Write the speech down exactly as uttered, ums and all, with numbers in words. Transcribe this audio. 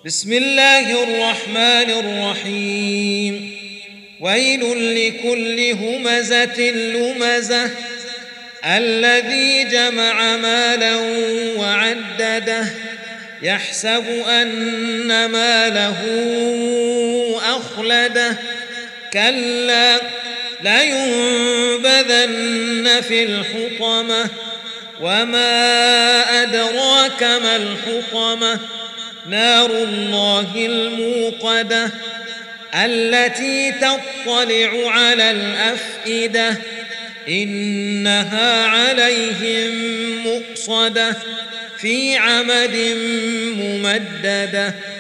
بسم الله الرحمن الرحيم ويل لكل همزة لمزة الذي جمع مالا وعدده يحسب أن ماله أخلده كلا لينبذن في الحطمة وما أدراك ما الحطمة نار الله الموقدة التي تطلع على الأفئدة إنها عليهم مؤصدة في عمد ممددة.